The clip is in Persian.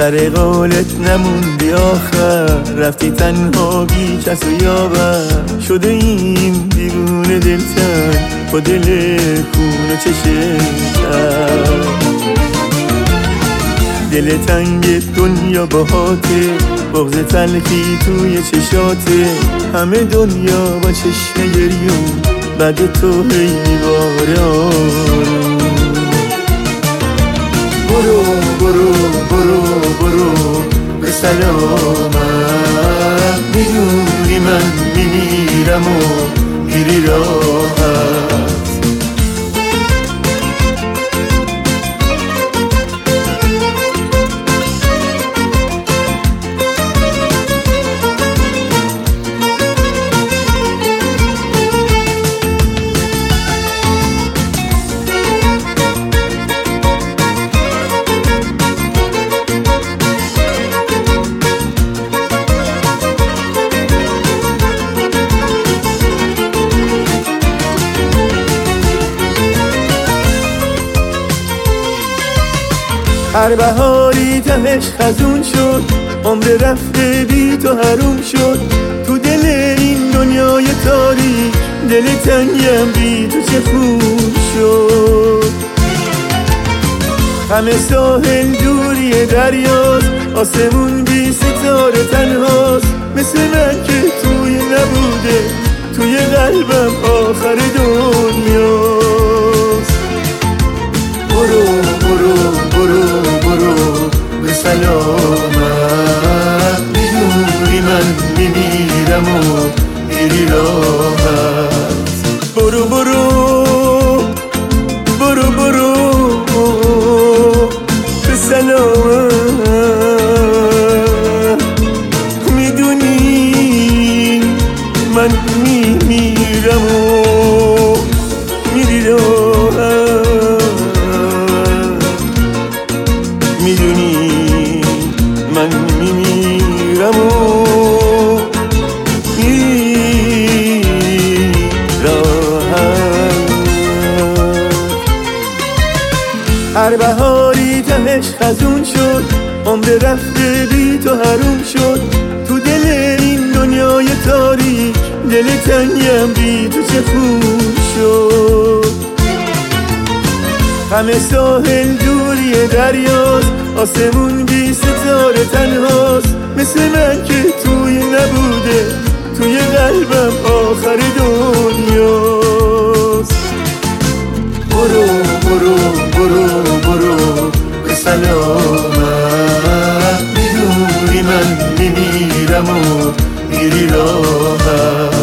سر قولت نموندی آخر، رفتی تنها بی کس و یاور. شده این دیوونه دلتن با دل کون و چشم تر. دل تنگ دنیا باهاته، بغض تلخی توی چشاته. همه دنیا با چشم گریون بعد تو هی باره آروم. برو برو برو برو به سلامت، میدونی من میمیرم و میری راحت. هر بهاری تهش خزون شد، عمر رفته بی تو حروم شد. تو دل این دنیای تاریک، دل تنگم بی تو چه خون شد. همه ساحل دوری دریاست، آسمون بی ستاره تنهاست. مثل من که توی نبوده، توی قلبم آخر دنیاست. برو برو برو برو به سلامت، میدونی من میمیرم و میری راحت. برو برو برو برو به سلامت، میدونی من میمیرم و میری راحت. میدونی من میمیرم و میری راحت. هر بهاری تهش خزون شد، عمر رفته بی تو حروم شد. تو دل این دنیای تاریک، دل تنگم بی تو چه خون شد. همه ساحل دوری دریاست، آسمون بی ستاره تنهاست. مثل من که توی نبوده، توی قلبم آخر دنیاست. برو برو برو برو به سلامت، میدونی من میمیرم و میری راحت.